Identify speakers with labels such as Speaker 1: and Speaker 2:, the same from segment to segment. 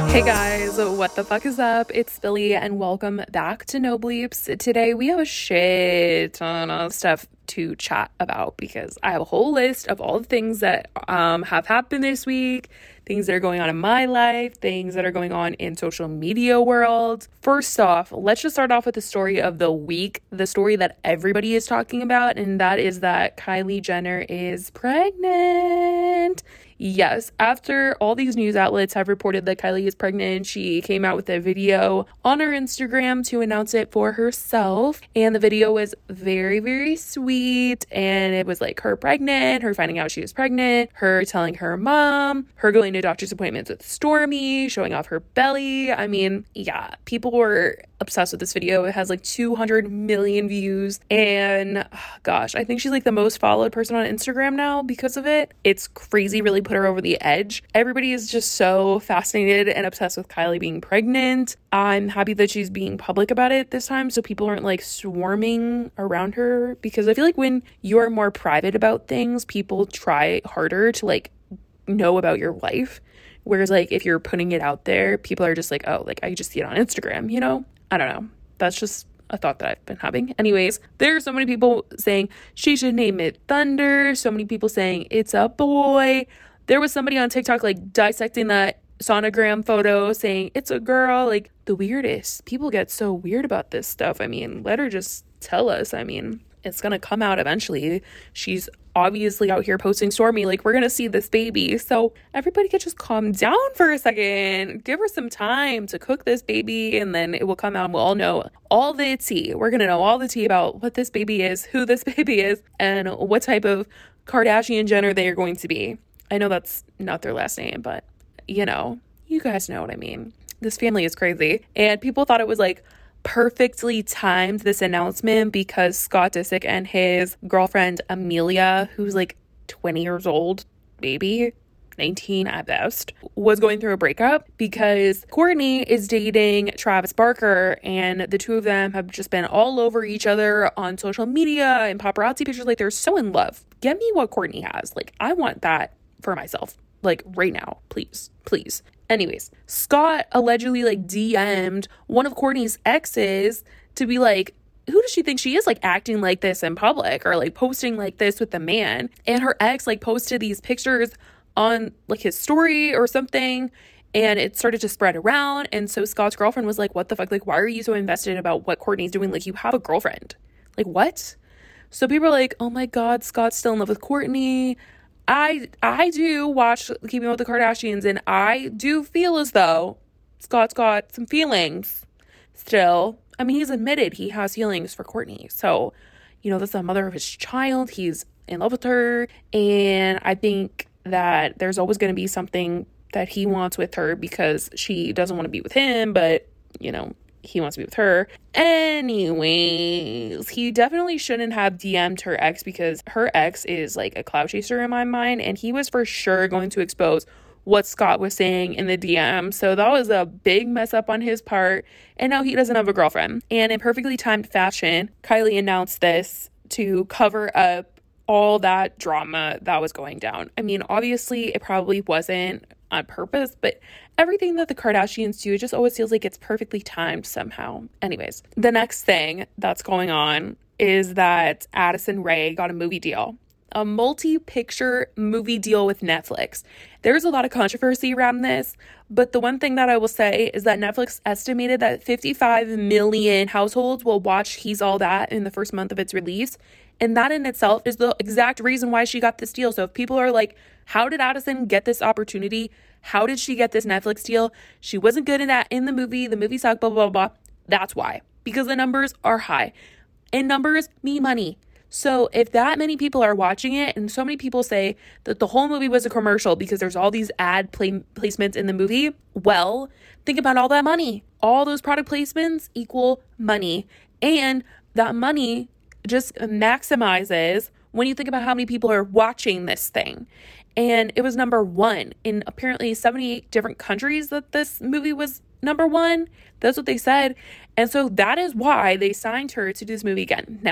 Speaker 1: Hey guys, what the fuck is up? It's Billy and welcome back to No Bleeps. Today we have a shit ton of stuff to chat about because I have a whole list of all the things that have happened this week, things that are going on in my life, things that are going on in social media world. First off, let's just start off with the story of the week, the story that everybody is talking about, and that is that Kylie Jenner is pregnant. Yes, after all these news outlets have reported that Kylie is pregnant, she came out with a video on her Instagram to announce it for herself. And the video was very, very sweet. And it was like her pregnant, her finding out she was pregnant, her telling her mom, her going to doctor's appointments with Stormi, showing off her belly. I mean, yeah, people were obsessed with this video. It has like 200 million views. And gosh, I think she's like the most followed person on Instagram now because of it. It's crazy, really put her over the edge. Everybody is just so fascinated and obsessed with Kylie being pregnant. I'm happy that she's being public about it this time so people aren't like swarming around her, because I feel like when you're more private about things, people try harder to like know about your life. Whereas like if you're putting it out there, people are just like, oh, like I just see it on Instagram, you know? I don't know. That's just a thought that I've been having. Anyways, there are so many people saying she should name it Thunder. So many people saying it's a boy. There was somebody on TikTok like dissecting that sonogram photo saying it's a girl. Like the weirdest. People get so weird about this stuff. I mean, let her just tell us. I mean, it's gonna come out eventually. She's obviously out here posting Stormi, like we're gonna see this baby. So everybody could just calm down for a second. Give her some time to cook this baby, and then it will come out and we'll all know all the tea. We're gonna know all the tea about what this baby is, who this baby is, and what type of Kardashian Jenner they are going to be. I know that's not their last name, but you know, you guys know what I mean. This family is crazy. And people thought it was like perfectly timed, this announcement, because Scott Disick and his girlfriend Amelia, who's like 20 years old, maybe 19 at best, was going through a breakup because Kourtney is dating Travis Barker, and the two of them have just been all over each other on social media and paparazzi pictures. Like they're so in love. Get me what Kourtney has. Like I want that for myself, like right now, please. Anyways, Scott allegedly like DM'd one of Kourtney's exes to be like, who does she think she is, like acting like this in public or like posting like this with the man? And her ex like posted these pictures on like his story or something, and it started to spread around. And so Scott's girlfriend was like, what the fuck? Like, why are you so invested about what Kourtney's doing? Like, you have a girlfriend. Like, what? So people are like, oh my God, Scott's still in love with Kourtney. I do watch Keeping Up with the Kardashians, and I do feel as though Scott's got some feelings still. I mean, he's admitted he has feelings for Kourtney. So, you know, that's the mother of his child. He's in love with her. And I think that there's always going to be something that he wants with her because she doesn't want to be with him, but, you know, he wants to be with her. Anyways, he definitely shouldn't have DM'd her ex because her ex is like a clout chaser in my mind, and he was for sure going to expose what Scott was saying in the DM. So that was a big mess up on his part, and now he doesn't have a girlfriend. And in perfectly timed fashion, Kylie announced this to cover up all that drama that was going down. I mean, obviously it probably wasn't on purpose, but everything that the Kardashians do, it just always feels like it's perfectly timed somehow. Anyways, the next thing that's going on is that Addison Rae got a movie deal, a multi-picture movie deal with Netflix. There's a lot of controversy around this, but the one thing that I will say is that Netflix estimated that 55 million households will watch He's All That in the first month of its release. And that in itself is the exact reason why she got this deal. So if people are like, how did Addison get this opportunity? How did she get this Netflix deal? She wasn't good in the movie sucked, blah, blah, blah. That's why. Because the numbers are high. And numbers mean money. So if that many people are watching it, and so many people say that the whole movie was a commercial because there's all these ad placements in the movie, well, think about all that money. All those product placements equal money. And that money just maximizes when you think about how many people are watching this thing. And it was number one in apparently 78 different countries that this movie was number one. That's what they said. And so that is why they signed her to do this movie again. Now,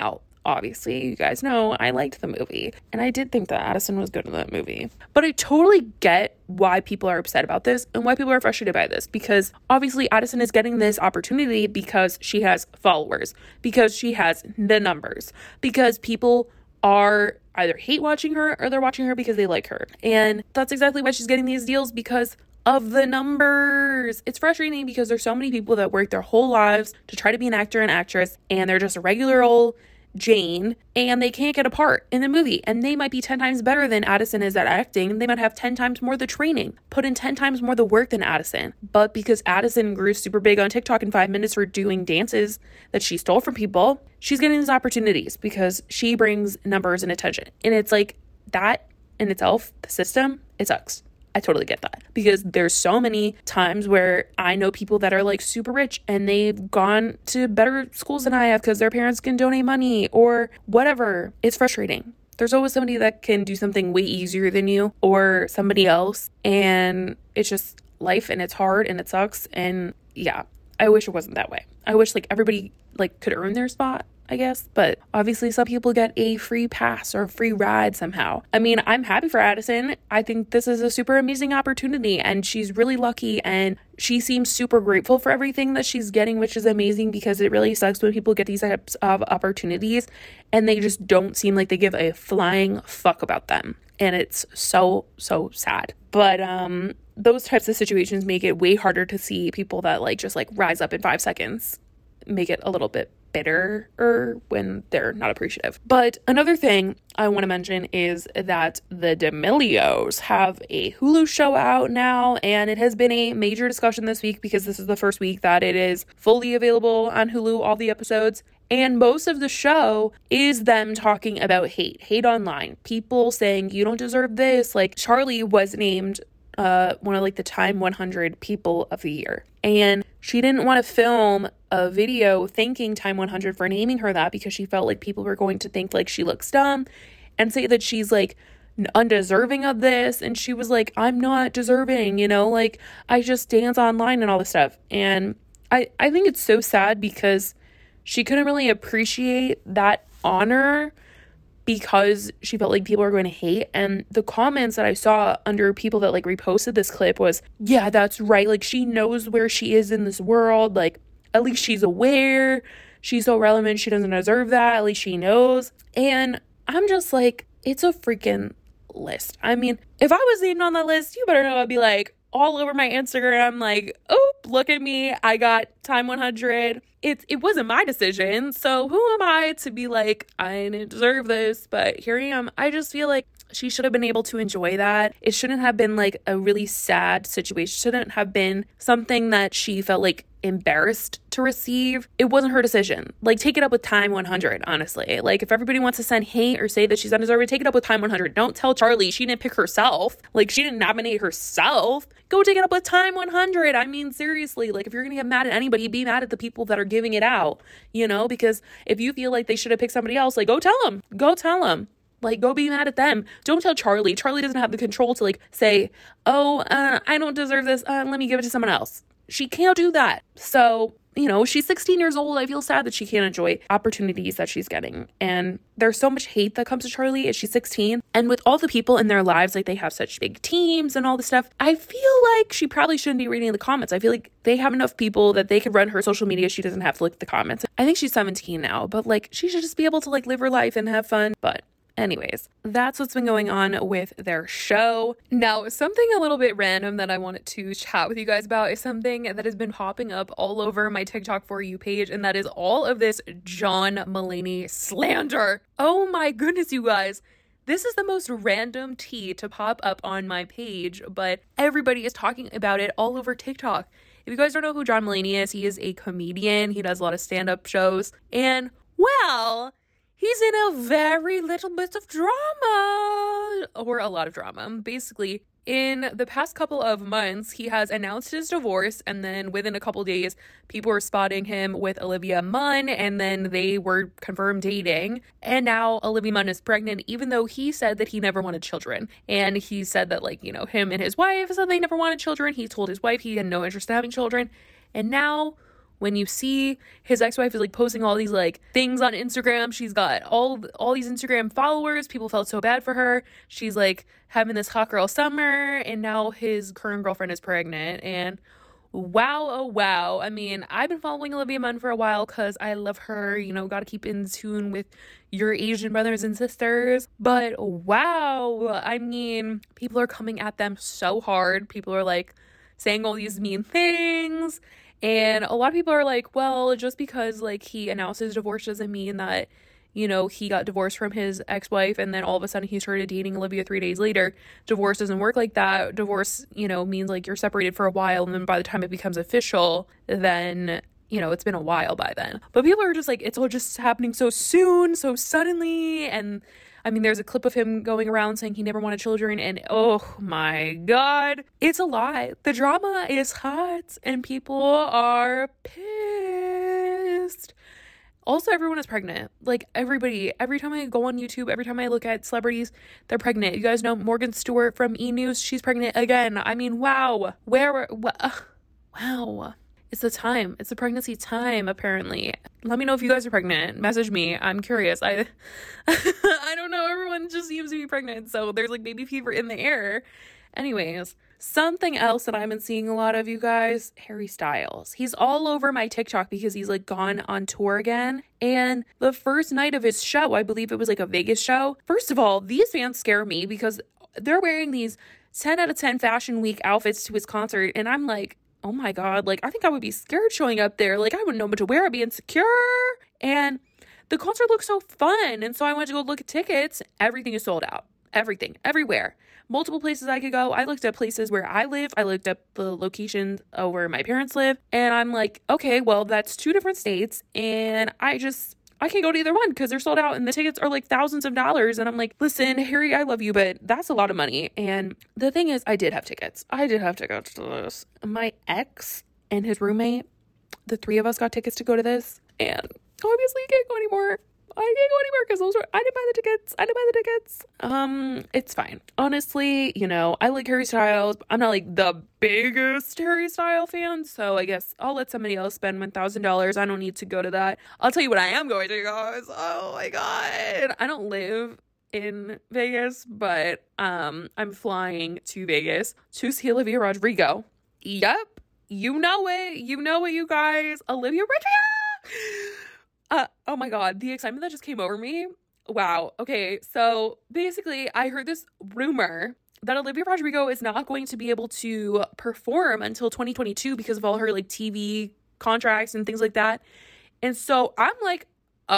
Speaker 1: obviously, you guys know I liked the movie. And I did think that Addison was good in that movie. But I totally get why people are upset about this and why people are frustrated by this. Because obviously Addison is getting this opportunity because she has followers. Because she has the numbers. Because people are either hate watching her or they're watching her because they like her. And that's exactly why she's getting these deals, because of the numbers. It's frustrating because there's so many people that work their whole lives to try to be an actor and actress, and they're just a regular old Jane, and they can't get a part in the movie. And they might be 10 times better than Addison is at acting. They might have 10 times more the training, put in 10 times more the work than Addison. But because Addison grew super big on TikTok in 5 minutes for doing dances that she stole from people, she's getting these opportunities because she brings numbers and attention. And it's like that in itself, the system, it sucks. I totally get that, because there's so many times where I know people that are like super rich and they've gone to better schools than I have because their parents can donate money or whatever. It's frustrating. There's always somebody that can do something way easier than you or somebody else. And it's just life, and it's hard and it sucks. And yeah, I wish it wasn't that way. I wish like everybody like could earn their spot, I guess. But obviously some people get a free pass or a free ride somehow. I mean, I'm happy for Addison. I think this is a super amazing opportunity, and she's really lucky, and she seems super grateful for everything that she's getting, which is amazing, because it really sucks when people get these types of opportunities and they just don't seem like they give a flying fuck about them. And it's so sad. But those types of situations make it way harder to see people that like just like rise up in 5 seconds, make it a little bit bitter or when they're not appreciative. But another thing I want to mention is that the D'Amelios have a Hulu show out now, and it has been a major discussion this week because this is the first week that it is fully available on Hulu, all the episodes. And most of the show is them talking about hate online, people saying you don't deserve this. Like Charlie was named one of like the Time 100 people of the year, and she didn't want to film a video thanking Time 100 for naming her that because she felt like people were going to think like she looks dumb and say that she's like undeserving of this. And she was like, I'm not deserving, you know, like I just dance online and all this stuff. And I think it's so sad because she couldn't really appreciate that honor because she felt like people were going to hate. And the comments that I saw under people that like reposted this clip was, yeah, that's right. Like she knows where she is in this world. Like at least she's aware. She's so relevant. She doesn't deserve that. At least she knows. And I'm just like, it's a freaking list. I mean, if I was named on that list, you better know I'd be like all over my Instagram, like, oh, look at me. I got Time 100. It wasn't my decision. So who am I to be like, I didn't deserve this, but here I am. I just feel like she should have been able to enjoy that. It shouldn't have been like a really sad situation. It shouldn't have been something that she felt like embarrassed to receive. It wasn't her decision. Like, take it up with Time 100, honestly. Like, if everybody wants to send hate or say that she's undeserving, take it up with Time 100. Don't tell Charlie she didn't pick herself. Like, she didn't nominate herself. Go take it up with Time 100. I mean, seriously, like, if you're gonna get mad at anybody, be mad at the people that are giving it out, you know? Because if you feel like they should have picked somebody else, like, go tell them. Go tell them. Like, go be mad at them. Don't tell Charlie. Charlie doesn't have the control to, like, say, oh, I don't deserve this. Let me give it to someone else. She can't do that. So, you know, she's 16 years old. I feel sad that she can't enjoy opportunities that she's getting. And there's so much hate that comes to Charlie as she's 16. And with all the people in their lives, like they have such big teams and all this stuff, I feel like she probably shouldn't be reading the comments. I feel like they have enough people that they could run her social media. She doesn't have to look at the comments. I think she's 17 now, but like she should just be able to like live her life and have fun. But anyways, that's what's been going on with their show. Now, something a little bit random that I wanted to chat with you guys about is something that has been popping up all over my TikTok For You page, and that is all of this John Mulaney slander. Oh my goodness, you guys. This is the most random tea to pop up on my page, but everybody is talking about it all over TikTok. If you guys don't know who John Mulaney is, he is a comedian. He does a lot of stand-up shows, and well, he's in a very little bit of drama, or a lot of drama. Basically, in the past couple of months, he has announced his divorce, and then within a couple days, people were spotting him with Olivia Munn, and then they were confirmed dating. And now Olivia Munn is pregnant, even though he said that he never wanted children. And he said that, like, you know, him and his wife said they never wanted children. He told his wife he had no interest in having children. And now when you see his ex-wife is like posting all these like things on Instagram, she's got all these Instagram followers, people felt so bad for her. She's like having this hot girl summer, and now his current girlfriend is pregnant. And wow, oh wow. I mean, I've been following Olivia Munn for a while because I love her. You know, got to keep in tune with your Asian brothers and sisters. But wow, I mean, people are coming at them so hard. People are like saying all these mean things. And a lot of people are like, well, just because like he announced his divorce doesn't mean that, you know, he got divorced from his ex-wife and then all of a sudden he started dating Olivia 3 days later. Divorce doesn't work like that. Divorce, you know, means like you're separated for a while, and then by the time it becomes official, then, you know, it's been a while by then. But people are just like, it's all just happening so soon, so suddenly. And I mean, there's a clip of him going around saying he never wanted children, and oh my God, it's a lie. The drama is hot, and people are pissed. Also, everyone is pregnant. Like, everybody, every time I go on YouTube, every time I look at celebrities, they're pregnant. You guys know Morgan Stewart from E! News, she's pregnant again. I mean, wow. Wow. It's the time. It's the pregnancy time, apparently. Let me know if you guys are pregnant. Message me. I'm curious. I don't know. Everyone just seems to be pregnant. So there's like baby fever in the air. Anyways, something else that I've been seeing a lot of, you guys, Harry Styles. He's all over my TikTok because he's like gone on tour again. And the first night of his show, I believe it was like a Vegas show. First of all, these fans scare me because they're wearing these 10 out of 10 Fashion Week outfits to his concert. And I'm like, oh my God, like, I think I would be scared showing up there. Like, I wouldn't know what to wear. I'd be insecure. And the concert looked so fun. And so I went to go look at tickets. Everything is sold out. Everything, everywhere. Multiple places I could go. I looked at places where I live. I looked up the locations where my parents live. And I'm like, okay, well, that's 2 different states. And I can go to either one because they're sold out and the tickets are like thousands of dollars. And I'm like, listen, Harry, I love you, but that's a lot of money. And the thing is, I did have tickets. I did have tickets to this. My ex and his roommate, the 3 of us got tickets to go to this. And obviously you can't go anymore. I can't go anywhere because I didn't buy the tickets. It's fine. Honestly, you know, I like Harry Styles. I'm not like the biggest Harry Styles fan, so I guess I'll let somebody else spend $1,000. I don't need to go to that. I'll tell you what I am going to, guys. Oh my God. I don't live in Vegas, but I'm flying to Vegas to see Olivia Rodrigo. Yep. You know it, you guys. Olivia Rodrigo! Oh my God, the excitement that just came over me. Wow. Okay, so basically I heard this rumor that Olivia Rodrigo is not going to be able to perform until 2022 because of all her like TV contracts and things like that. And so I'm like,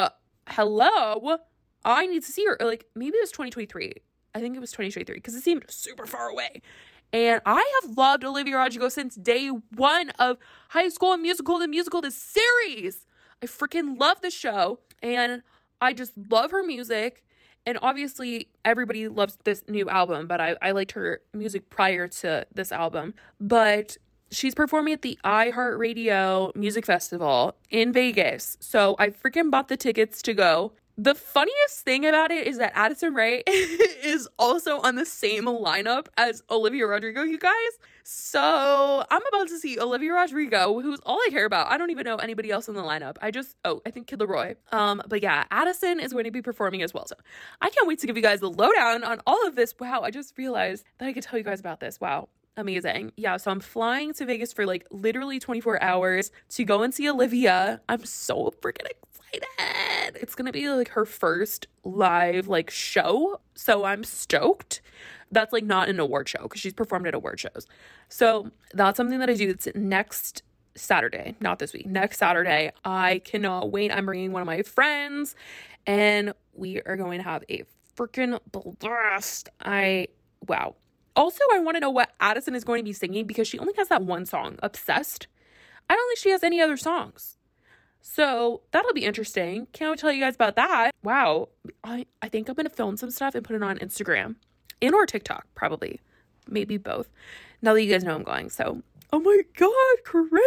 Speaker 1: hello, I need to see her. Like, maybe it was 2023. I think it was 2023 because it seemed super far away. And I have loved Olivia Rodrigo since day one of High School Musical, the series. I freaking love the show, and I just love her music. And obviously, everybody loves this new album, but I liked her music prior to this album. But she's performing at the iHeartRadio Music Festival in Vegas. So I freaking bought the tickets to go. The funniest thing about it is that Addison Rae is also on the same lineup as Olivia Rodrigo, you guys. So I'm about to see Olivia Rodrigo, who's all I care about. I don't even know anybody else in the lineup. I think Kid Laroi. But yeah, Addison is going to be performing as well. So I can't wait to give you guys the lowdown on all of this. Wow, I just realized that I could tell you guys about this. Wow. Amazing. Yeah, so I'm flying to Vegas for like literally 24 hours to go and see Olivia. I'm so freaking excited. It's gonna be like her first live like show, so I'm stoked. That's like not an award show because she's performed at award shows. So that's something that I do. It's next Saturday, not this week, next Saturday. I cannot wait. I'm bringing one of my friends and we are going to have a freaking blast. Wow. Also, I want to know what Addison is going to be singing because she only has that one song, Obsessed. I don't think she has any other songs. So that'll be interesting. Can't tell you guys about that. Wow. I think I'm going to film some stuff and put it on Instagram and or TikTok, probably. Maybe both. Now that you guys know I'm going. So, oh my God, crazy.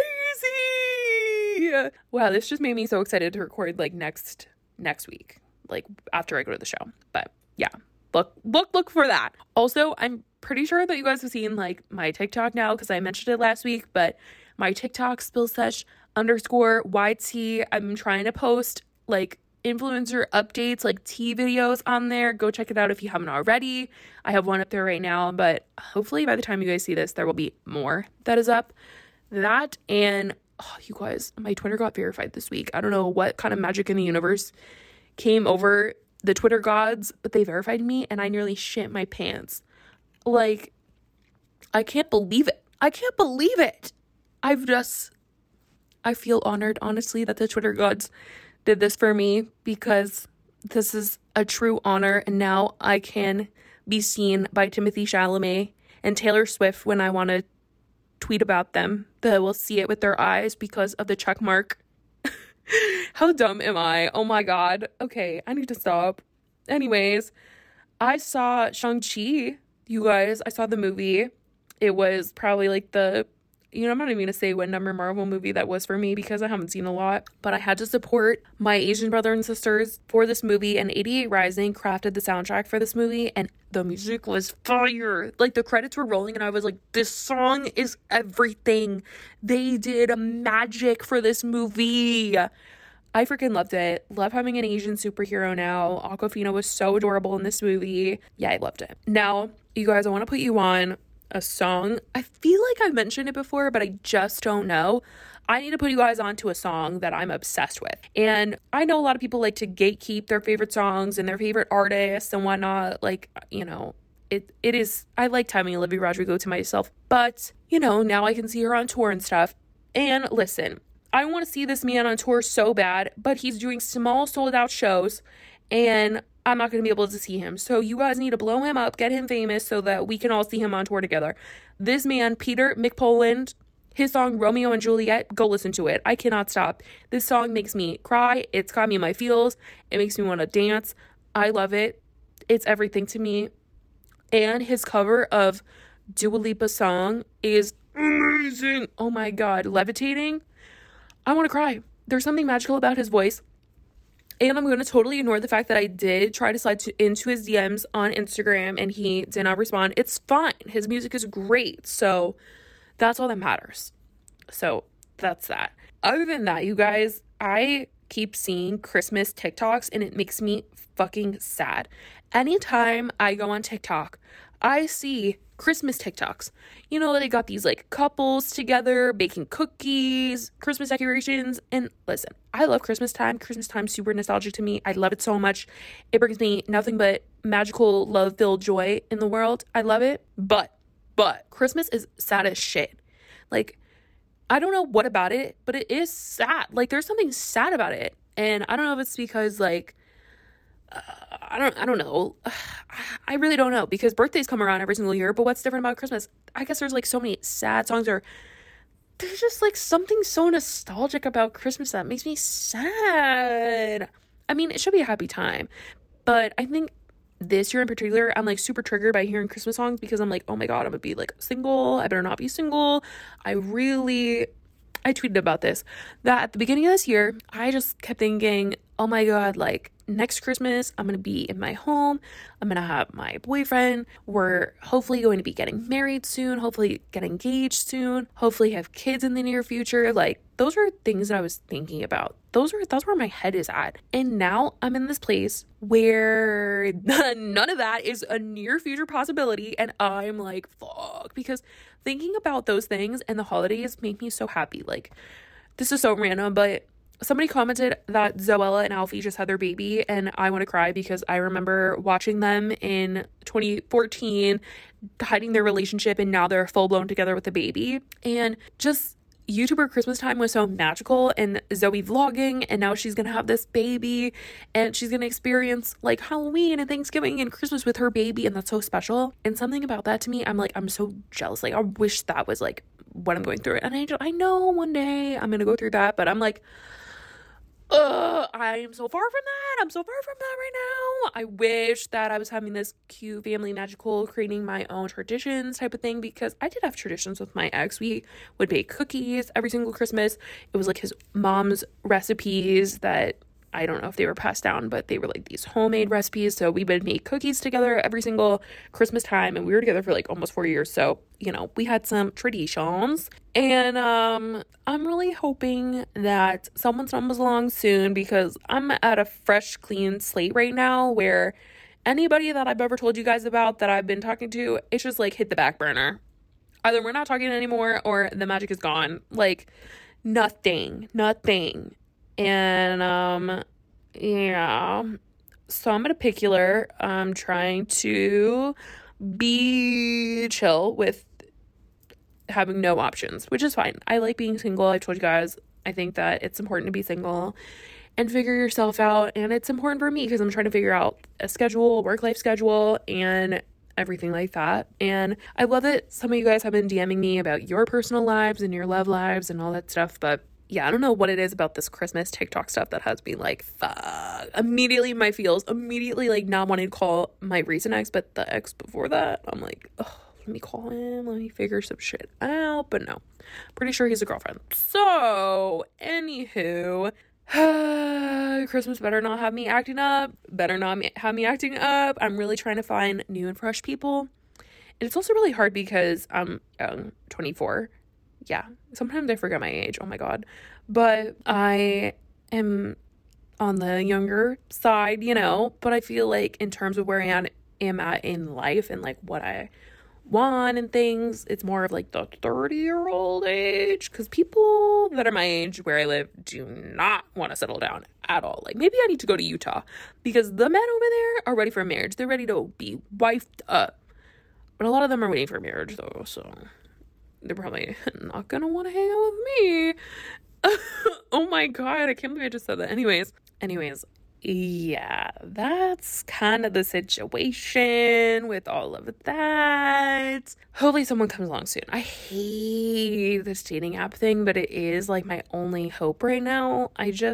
Speaker 1: Wow, this just made me so excited to record like next week, like after I go to the show. But yeah, look for that. Also, I'm pretty sure that you guys have seen like my TikTok now because I mentioned it last week, but my TikTok _YT. I'm trying to post like influencer updates, like tea videos on there. Go check it out if you haven't already. I have one up there right now, but hopefully by the time you guys see this, there will be more that is up. That and you guys, my Twitter got verified this week. I don't know what kind of magic in the universe came over the Twitter gods, but they verified me and I nearly shit my pants. Like, I can't believe it. I can't believe it. I feel honored, honestly, that the Twitter gods did this for me because this is a true honor. And now I can be seen by Timothée Chalamet and Taylor Swift when I want to tweet about them. They will see it with their eyes because of the check mark. How dumb am I? Oh my God. Okay, I need to stop. Anyways, I saw Shang-Chi. You guys, I saw the movie. It was probably like I'm not even going to say what number Marvel movie that was for me because I haven't seen a lot, but I had to support my Asian brother and sisters for this movie, and 88 Rising crafted the soundtrack for this movie, and the music was fire. Like, the credits were rolling, and I was like, this song is everything. They did magic for this movie. I freaking loved it. Love having an Asian superhero now. Awkwafina was so adorable in this movie. Yeah, I loved it. Now, you guys, I want to put you on a song. I feel like I've mentioned it before, but I just don't know. I need to put you guys onto a song that I'm obsessed with. And I know a lot of people like to gatekeep their favorite songs and their favorite artists and whatnot. Like, it is, I liked having Olivia Rodrigo to myself, but, now I can see her on tour and stuff. And listen, I want to see this man on tour so bad, but he's doing small sold out shows and I'm not going to be able to see him. So you guys need to blow him up, get him famous so that we can all see him on tour together. This man, Peter McPoland, his song Romeo and Juliet, go listen to it. I cannot stop. This song makes me cry. It's got me in my feels. It makes me want to dance. I love it. It's everything to me. And his cover of Dua Lipa's song is amazing. Oh my God. Levitating. I want to cry. There's something magical about his voice. And I'm going to totally ignore the fact that I did try to slide into his DMs on Instagram and he did not respond. It's fine. His music is great. So that's all that matters. So that's that. Other than that, you guys, I keep seeing Christmas TikToks and it makes me fucking sad. Anytime I go on TikTok, I see Christmas TikToks. They got these like couples together baking cookies, Christmas decorations. And listen, I love Christmas time. Christmas time's super nostalgic to me. I love it so much. It brings me nothing but magical, love-filled joy in the world. I love it. But Christmas is sad as shit. Like, I don't know what about it, but it is sad. Like, there's something sad about it. And I don't know if it's because like, I don't know. I really don't know because birthdays come around every single year, but what's different about Christmas? I guess there's like so many sad songs there's just like something so nostalgic about Christmas that makes me sad. I mean, it should be a happy time, but I think this year in particular, I'm like super triggered by hearing Christmas songs because I'm like, oh my God, I'm gonna be like single. I better not be single. I tweeted about this, that at the beginning of this year, I just kept thinking, oh my God, like next Christmas, I'm going to be in my home. I'm going to have my boyfriend. We're hopefully going to be getting married soon, hopefully get engaged soon, hopefully have kids in the near future. Like, those are things that I was thinking about. That's where my head is at. And now I'm in this place where none of that is a near future possibility. And I'm like, fuck, because thinking about those things and the holidays make me so happy. Like, this is so random, but somebody commented that Zoella and Alfie just had their baby, and I want to cry because I remember watching them in 2014, hiding their relationship, and now they're full-blown together with a baby. And just YouTuber Christmas time was so magical, and Zoe vlogging, and now she's gonna have this baby, and she's gonna experience like Halloween and Thanksgiving and Christmas with her baby, and that's so special. And something about that to me, I'm so jealous. Like, I wish that was like what I'm going through. And I know one day I'm gonna go through that, but I'm like, I'm so far from that. I'm so far from that right now. I wish that I was having this cute family magical, creating my own traditions type of thing, because I did have traditions with my ex. We would bake cookies every single Christmas. It was like his mom's recipes that I don't know if they were passed down, but they were like these homemade recipes. So we would make cookies together every single Christmas time, and we were together for like almost 4 years. So, we had some traditions. And I'm really hoping that someone stumbles along soon, because I'm at a fresh, clean slate right now where anybody that I've ever told you guys about that I've been talking to, it's just like hit the back burner. Either we're not talking anymore or the magic is gone. Like nothing. And yeah. So I'm particular. I'm trying to be chill with having no options, which is fine. I like being single. I told you guys, I think that it's important to be single and figure yourself out. And it's important for me because I'm trying to figure out a schedule, work-life schedule, and everything like that. And I love that some of you guys have been DMing me about your personal lives and your love lives and all that stuff. But yeah, I don't know what it is about this Christmas TikTok stuff that has me like, fuck. Immediately my feels, like not wanting to call my recent ex, but the ex before that. I'm like, oh, let me call him. Let me figure some shit out. But no, pretty sure he's a girlfriend. So, anywho, Christmas better not have me acting up. I'm really trying to find new and fresh people. And it's also really hard because I'm 24. Yeah, sometimes I forget my age. Oh my God. But I am on the younger side, but I feel like in terms of where I am at in life and like what I want and things, it's more of like the 30-year-old age, because people that are my age where I live do not want to settle down at all. Like maybe I need to go to Utah, because the men over there are ready for marriage. They're ready to be wifed up, but a lot of them are waiting for marriage though, so they're probably not gonna want to hang out with me. Oh my God, I can't believe I just said that. Anyways, yeah, that's kind of the situation with all of that. Hopefully someone comes along soon. I hate this dating app thing, but it is like my only hope right now.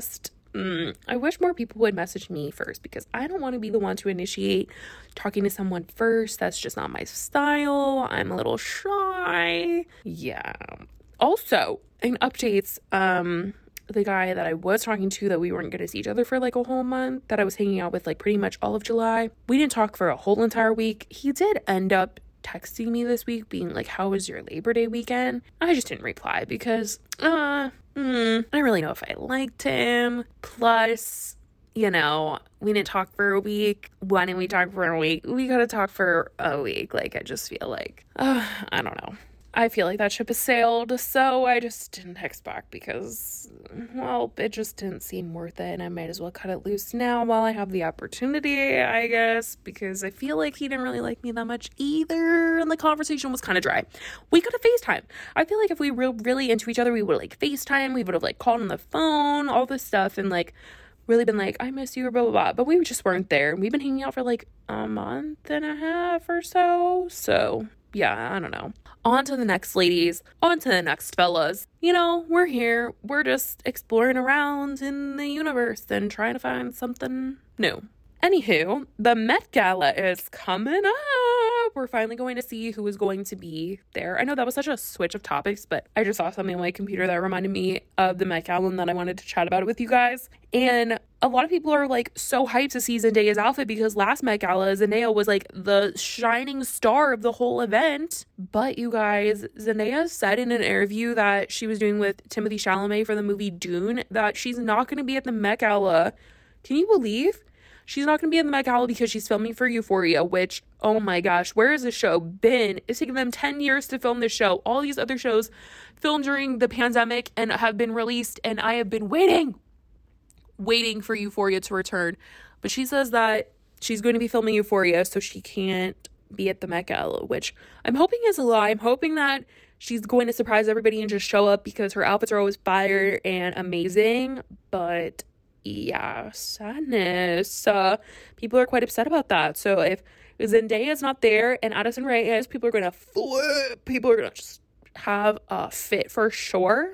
Speaker 1: I wish more people would message me first, because I don't want to be the one to initiate talking to someone first. That's just not my style. I'm a little shy. Yeah. Also, in updates, the guy that I was talking to that we weren't going to see each other for like a whole month, that I was hanging out with like pretty much all of July, we didn't talk for a whole entire week. He did end up texting me this week being like, how was your Labor Day weekend? I just didn't reply because I don't really know if I liked him. Plus, we didn't talk for a week. Why didn't we talk for a week? We gotta talk for a week. Like, I just feel like, I don't know. I feel like that ship has sailed, so I just didn't text back because, well, it just didn't seem worth it, and I might as well cut it loose now while I have the opportunity, I guess, because I feel like he didn't really like me that much either, and the conversation was kind of dry. We could have FaceTime. I feel like if we were really into each other, we would have, like, FaceTime, we would have, like, called on the phone, all this stuff, and, like, really been like, I miss you, or blah, blah, blah, but we just weren't there, and we've been hanging out for, like, a month and a half or so, yeah, I don't know. On to the next, ladies. On to the next, fellas. We're here. We're just exploring around in the universe and trying to find something new. Anywho, the Met Gala is coming up. We're finally going to see who is going to be there. I know that was such a switch of topics, but I just saw something on my computer that reminded me of the Met Gala and that I wanted to chat about it with you guys. And a lot of people are like so hyped to see Zendaya's outfit because last Met Gala, Zendaya was like the shining star of the whole event. But you guys, Zendaya said in an interview that she was doing with Timothée Chalamet for the movie Dune that she's not going to be at the Met Gala. Can you believe? She's not going to be in the Met Gala because she's filming for Euphoria, which, oh my gosh, where has this show been? It's taken them 10 years to film this show. All these other shows filmed during the pandemic and have been released, and I have been waiting for Euphoria to return. But she says that she's going to be filming Euphoria, so she can't be at the Met Gala, which I'm hoping is a lie. I'm hoping that she's going to surprise everybody and just show up because her outfits are always fire and amazing, but yeah, sadness. People are quite upset about that. So if Zendaya is not there and Addison Rae is, people are going to flip. People are going to just have a fit for sure.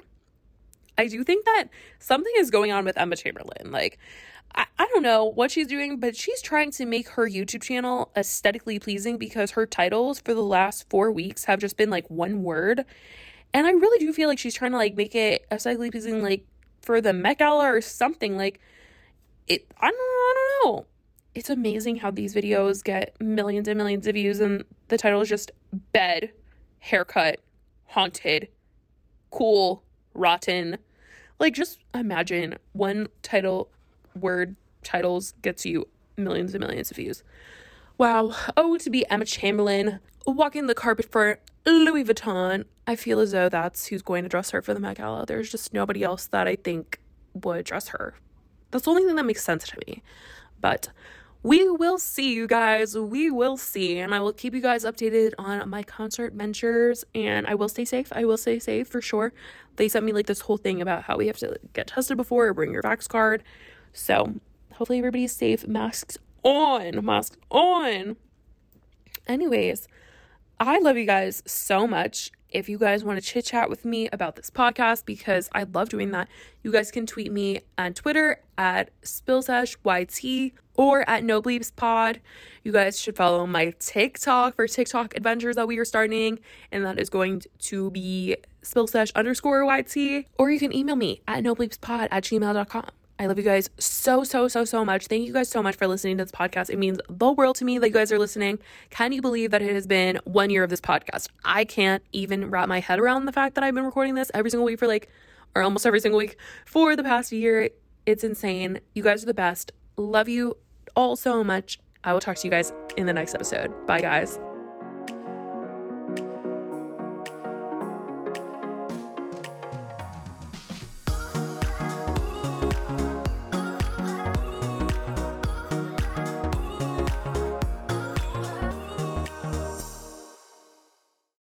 Speaker 1: I do think that something is going on with Emma Chamberlain. Like, I don't know what she's doing, but she's trying to make her YouTube channel aesthetically pleasing because her titles for the last 4 weeks have just been like one word. And I really do feel like she's trying to like make it aesthetically pleasing, like for the Met Gala or something. Like, I don't know. It's amazing how these videos get millions and millions of views and the title is just bed, haircut, haunted, cool, rotten. Like, just imagine one word titles gets you millions and millions of views. Wow. Oh, to be Emma Chamberlain walking the carpet for Louis Vuitton. I feel as though that's who's going to dress her for the Met Gala. There's just nobody else that I think would dress her. That's the only thing that makes sense to me. But we will see, you guys. We will see. And I will keep you guys updated on my concert ventures. And I will stay safe. I will stay safe for sure. They sent me like this whole thing about how we have to get tested before or bring your vax card. So hopefully everybody's safe. Masks on. Masks on. Anyways, I love you guys so much. If you guys want to chit chat with me about this podcast, because I love doing that, you guys can tweet me on Twitter at SpillSeshYT or at NoBleepsPod. You guys should follow my TikTok for TikTok adventures that we are starting, and that is going to be SpillSesh_YT. Or you can email me at NoBleepsPod@gmail.com. I love you guys so much. Thank you guys so much for listening to this podcast. It means the world to me that you guys are listening. Can you believe that it has been 1 year of this podcast? I can't even wrap my head around the fact that I've been recording this every single week or almost every single week for the past year. It's insane. You guys are the best. Love you all so much. I will talk to you guys in the next episode. Bye, guys.